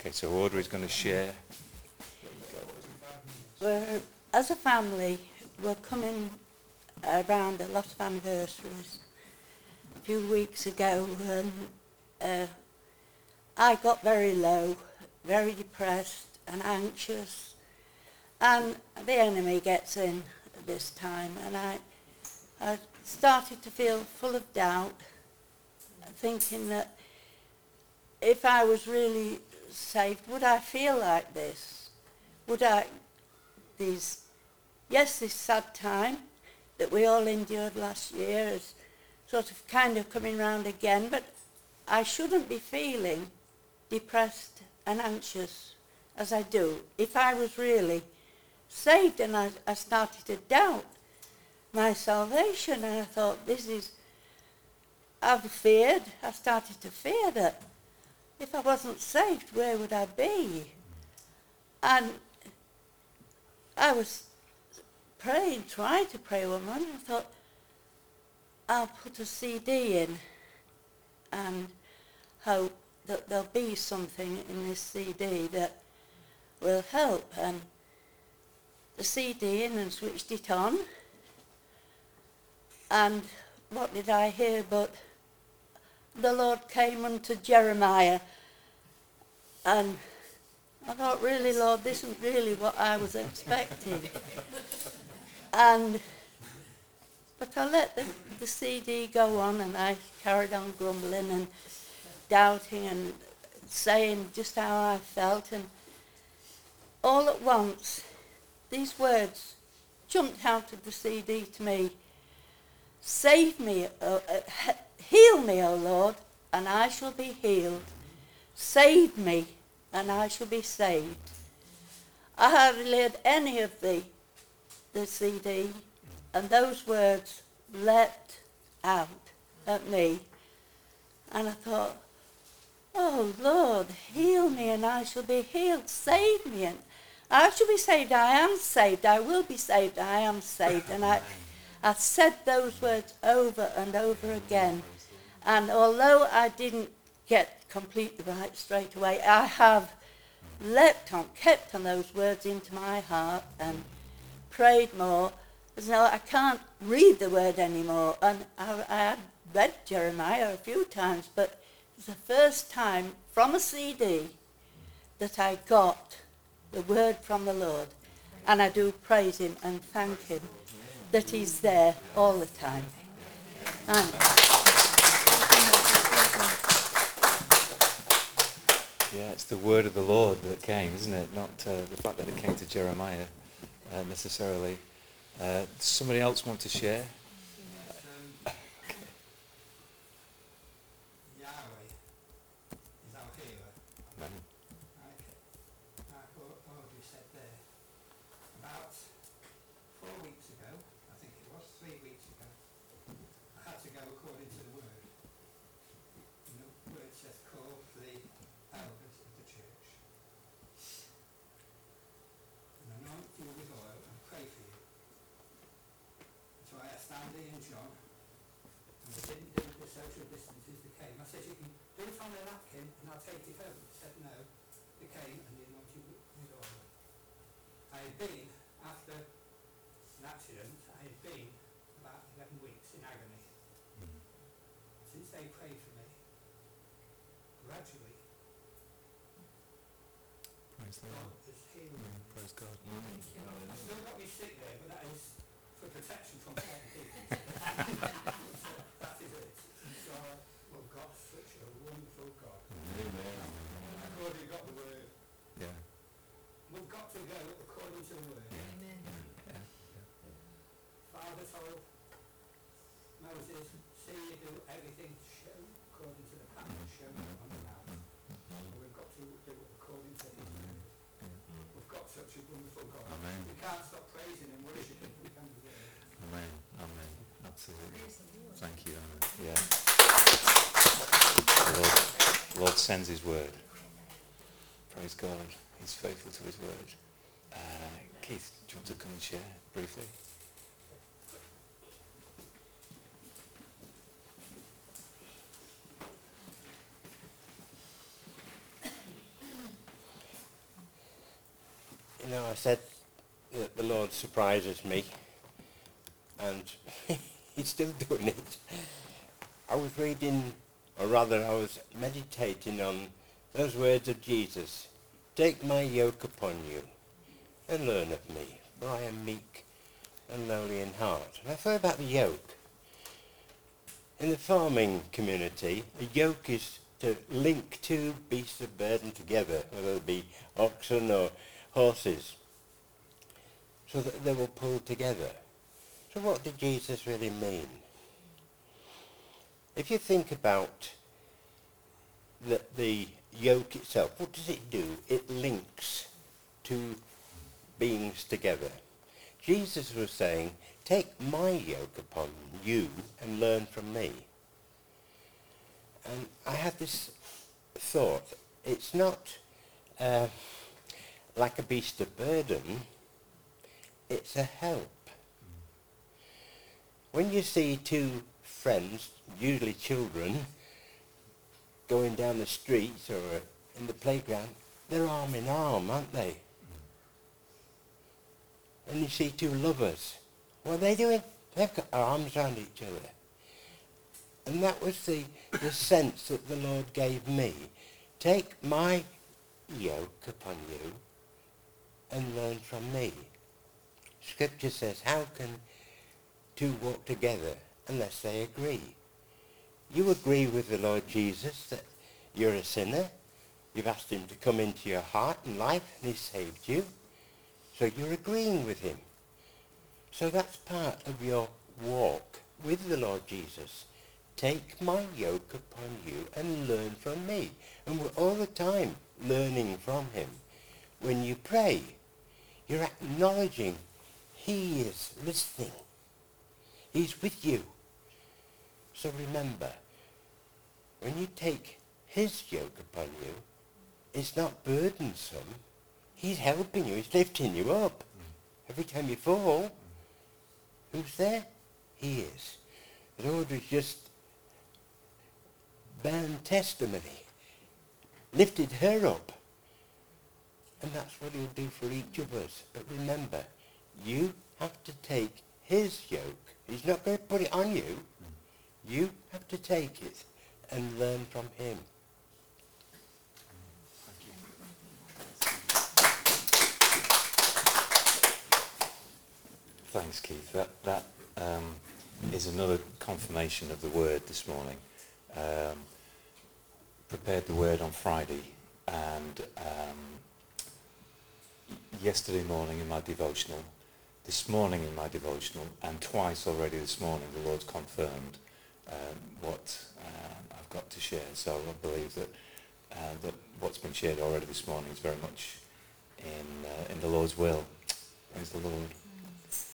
Okay, so Audrey's going to share. As a family, we're coming around a lot of anniversaries. A few weeks ago, I got very low, very depressed and anxious, and the enemy gets in at this time, and I started to feel full of doubt, thinking that if I was really saved, would I feel like this? Would I, this sad time that we all endured last year is sort of kind of coming round again, but I shouldn't be feeling depressed and anxious as I do if I was really saved. And I started to doubt my salvation, and I thought, I started to fear that if I wasn't saved, where would I be? And I was trying to pray one morning. I thought, I'll put a CD in and hope that there'll be something in this CD that will help. And the CD in and switched it on. And what did I hear but the Lord came unto Jeremiah. And I thought, really, Lord, this isn't really what I was expecting. But I let the CD go on, and I carried on grumbling and doubting and saying just how I felt. And all at once, these words jumped out of the CD to me. Save me, heal me, O Lord, and I shall be healed. Save me, and I shall be saved. I hardly heard any of the CD, and those words leapt out at me. And I thought, oh Lord, heal me and I shall be healed. Save me and I shall be saved. I am saved. I will be saved. I am saved. And I said those words over and over again. And although I didn't get completely right straight away, I have kept on those words into my heart and prayed more. Because now I can't read the word anymore. And I had read Jeremiah a few times, but it's the first time from a CD that I got the word from the Lord. And I do praise him and thank him that he's there all the time. Yeah, it's the word of the Lord that came, isn't it? Not the fact that it came to Jeremiah necessarily. Does somebody else want to share? Yahweh is our healer. Amen. Like Audrey said there, about 4 weeks ago, I think it was, 3 weeks ago, I had to go according to the word. And the word says, call the elders of the church and anoint you with oil and pray for you. So I asked Andy and John, and they didn't do the social distances. They came. I said, you can do it on a napkin and I'll take it home. They said no. They came and they anointed with oil. I had been, after an accident, I had been about 11 weeks in agony. Since they prayed for me, gradually, Praise the God Lord. has healed me. Praise God. I've still got me sick there, but that is for protection from certain people. That is it. So, well, God's such a wonderful God. Amen. I've already got the word. Yeah. We've got to go according to the word. Amen. Yeah. Father told Moses, see you do everything according to the pattern shown on the mount. But we've got to do it according to his word. We've got such a wonderful God. Amen. We can't stop praising and worshipping. We can do it. Amen. Amen. Absolutely. Thank you, Anna. Yeah. The Lord sends his word. Praise God. He's faithful to his word. Keith, do you want to come and share briefly? You know, I said that the Lord surprises me, and he's still doing it. I was reading, or rather I was meditating on those words of Jesus. Take my yoke upon you and learn of me, for I am meek and lowly in heart. And I thought about the yoke. In the farming community, a yoke is to link two beasts of burden together, whether it be oxen or horses, so that they will pull together. So what did Jesus really mean? If you think about the yoke itself, what does it do? It links two beings together. Jesus was saying, take my yoke upon you and learn from me. And I had this thought, it's not like a beast of burden, it's a help. When you see two friends, usually children, going down the streets or in the playground, they're arm in arm, aren't they? And you see two lovers. What are they doing? They've got their arms around each other. And that was the sense that the Lord gave me. Take my yoke upon you and learn from me. Scripture says, how can two walk together unless they agree? You agree with the Lord Jesus that you're a sinner. You've asked him to come into your heart and life, and he saved you. So you're agreeing with him. So that's part of your walk with the Lord Jesus. Take my yoke upon you and learn from me. And we're all the time learning from him. When you pray, you're acknowledging he is listening. He's with you. So remember, when you take his yoke upon you, it's not burdensome. He's helping you. He's lifting you up. Every time you fall, who's there? He is. The Lord was just bearing testimony, lifted her up. And that's what he'll do for each of us. But remember, you have to take his yoke. He's not going to put it on you. You have to take it and learn from him. Thanks, Keith. That is another confirmation of the word this morning. Prepared the word on Friday, and yesterday morning in my devotional, this morning in my devotional, and twice already this morning, the Lord's confirmed what I've got to share. So I believe that what's been shared already this morning is very much in the Lord's will. Praise the Lord.